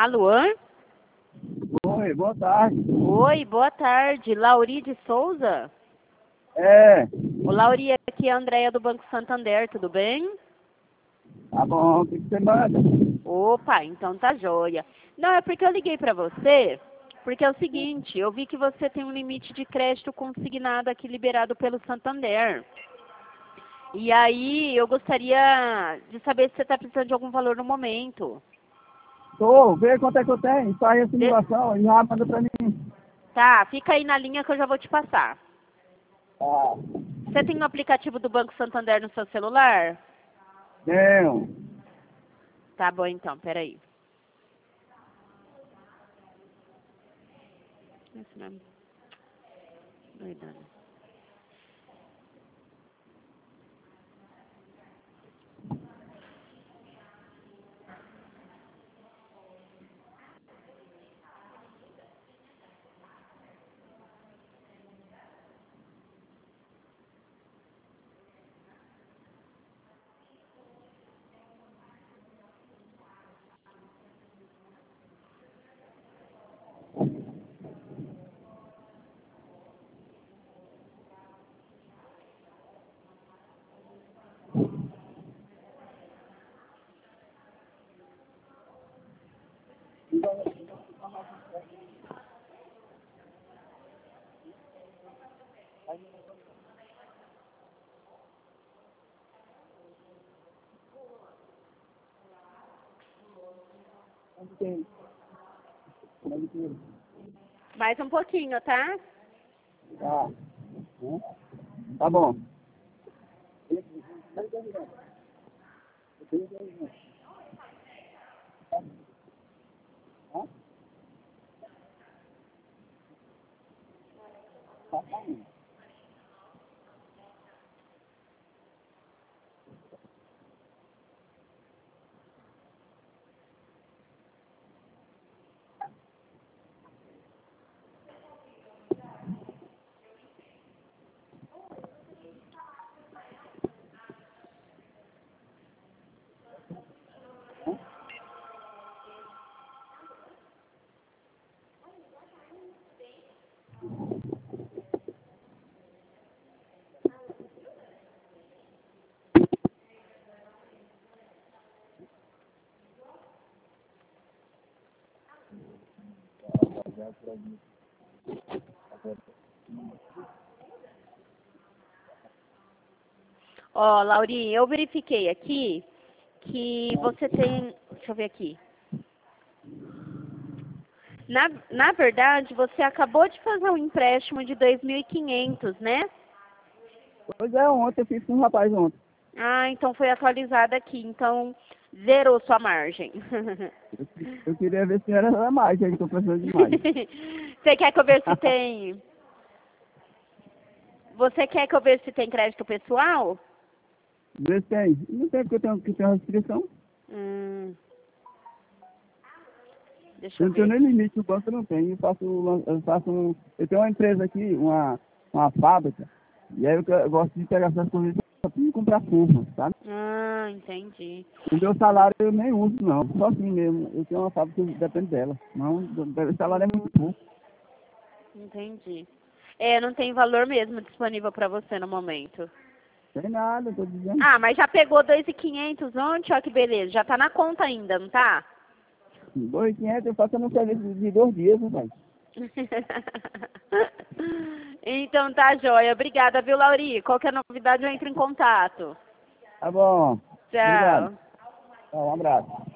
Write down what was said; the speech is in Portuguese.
Alô? Oi, boa tarde. Oi, boa tarde. Lauri de Souza? É, O Lauri, aqui é a Andréia do Banco Santander, tudo bem? tá bom, o que você manda? Opa, então tá joia. Não, é porque eu liguei pra você, porque é o seguinte, eu vi que você tem um limite de crédito consignado aqui liberado pelo Santander. E aí, eu gostaria de saber se você está precisando de algum valor no momento. Vê quanto é que eu tenho, faz a De- simulação e já manda pra mim. Tá, fica aí na linha que eu já vou te passar. Tá, Você tem um aplicativo do Banco Santander no seu celular? tenho. Tá bom então, peraí. Esse nome. Doidona. Quanto tem? Quanto tem? Mais um pouquinho, tá? Tá. Tá bom. Ó, Lauri, eu verifiquei aqui que você tem... Deixa eu ver aqui. Na verdade, você acabou de fazer um empréstimo de 2.500, né? Pois é, ontem eu fiz com um rapaz ontem. Ah, então foi atualizado aqui. Então, zerou sua margem. Eu queria ver se era mais, aí tô precisando de mais. Você quer que eu veja se tem... Você quer que eu veja se tem crédito pessoal? Vê se tem. Não tem porque eu tenho que ter uma restrição. Hum, deixa Eu eu não tenho ver. nem limite, o banco não tem. Eu tenho uma empresa aqui, uma fábrica, e aí eu gosto de pegar essas coisas pra comprar forma, sabe? Ah, entendi. O meu salário eu nem uso, não, só assim mesmo. Eu tenho uma fábrica que depende dela. Não, o salário é muito pouco. Entendi. É, não tem valor mesmo disponível para você no momento. Tem nada, tô dizendo. Ah, mas já pegou 2.500 ontem, ó que beleza. Já tá na conta ainda, não tá? 2.500 eu faço no serviço de 2 dias, né, pai? Então tá, joia. Obrigada, viu, Lauri? Qualquer novidade eu entro em contato. Tá bom. Obrigado. Tchau. Tá, um abraço.